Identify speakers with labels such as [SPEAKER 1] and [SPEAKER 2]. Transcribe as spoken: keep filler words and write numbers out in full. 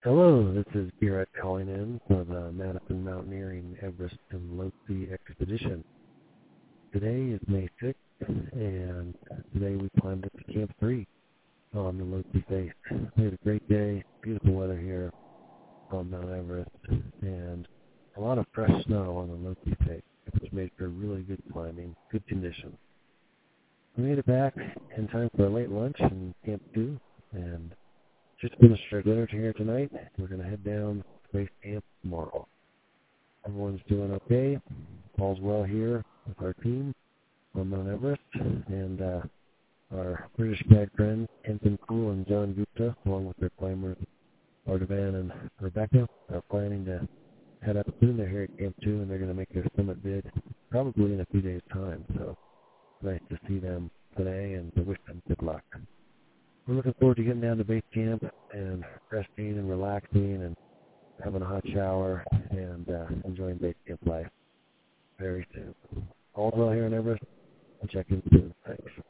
[SPEAKER 1] Hello, this is Garrett calling in for the Madison Mountaineering Everest and Lhotse Expedition. Today is May sixth, and today we climbed up to Camp three on the Lhotse face. We had a great day, beautiful weather here on Mount Everest, and a lot of fresh snow on the Lhotse face, which made for really good climbing, good conditions. We made it back in time for a late lunch in Camp two, and just finished our dinner here tonight. We're going to head down to base camp tomorrow. Everyone's doing okay. All's well here with our team on Mount Everest. And uh, our British guide friends, Kenton Kuhl and John Gupta, along with their climbers, Artavan and Rebecca, are planning to head up soon. They're here at Camp two, and they're going to make their summit bid probably in a few days' time. So it's nice to see them today and to wish them good luck. We're looking forward to getting down to base camp and resting and relaxing and having a hot shower and uh, enjoying base camp life very soon. All well here in Everest. I'll check in soon. Thanks.